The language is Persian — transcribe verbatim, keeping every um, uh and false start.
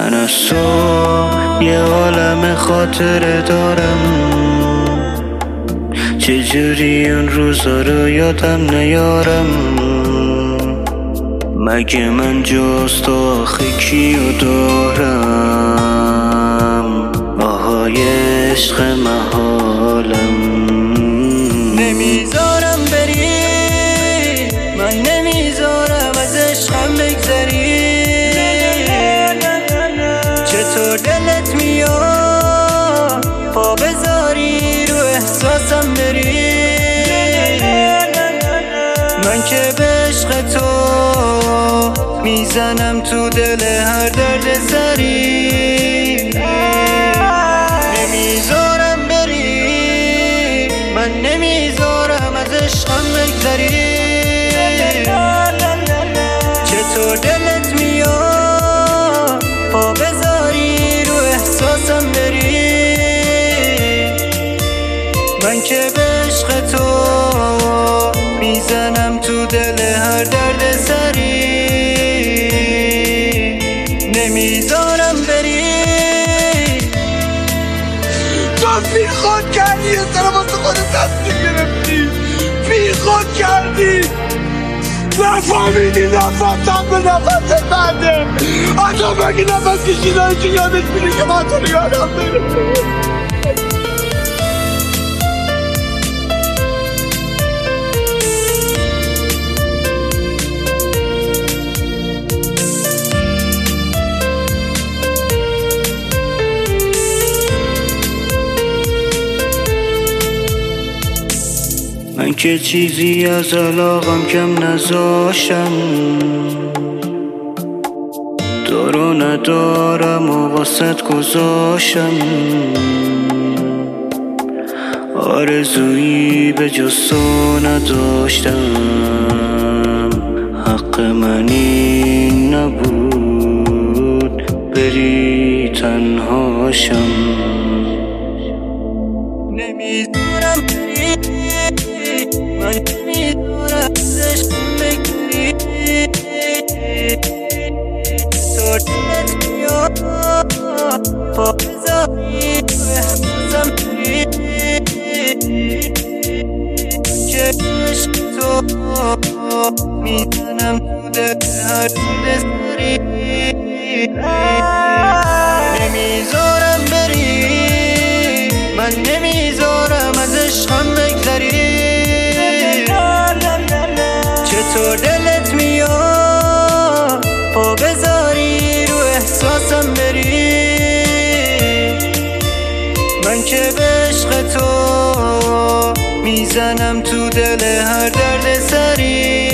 من از تو یه عالم خاطره دارم، چجوری اون روزا رو یادم نیارم. مگه من جز تو آخه کیو دارم؟ آهای عشق محالم. نمیذارم بری، من نمیذارم از عشقم بگذری. چطور دلت میاد پا بذاری رو احساسم بری؟ من که به عشق تو میزنم تو دل هر درد سری. نمیذارم بری، من نمیذارم از عشقم بگذری. چطور دلت میاد پا بذاری رو احساسم بری؟ من که به عشق تو میزنم تو دل هر درد سری. نمیذارم بری. تو بی خود کردی، یه سر واسه خودت دستی گرفتی، بی خود کردی. نفهمیدی نفستم به نفست بعده. آتا بگی نفس کشیدن چه یادت میره که من تو رو یادم داره. من که چیزی از علاقم کم نذاشتم، دارو ندارم و واسط گذاشتم. آرزویی به جز تو نداشتم، حق من این نبود بری تنهاشم. نمیذارم بری، من نمیذارم از عشقم بگذری. تو دلت میاد پا بذاری رو احساسم بری. که عشق تو میزنم تو دل هر درد سری. نمیذارم بری، من نمیذارم از عشقم بگذری. چطور دلت میاد پا بذاری رو احساسم بری؟ من که به عشق تو میزنم تو دل هر درد سری.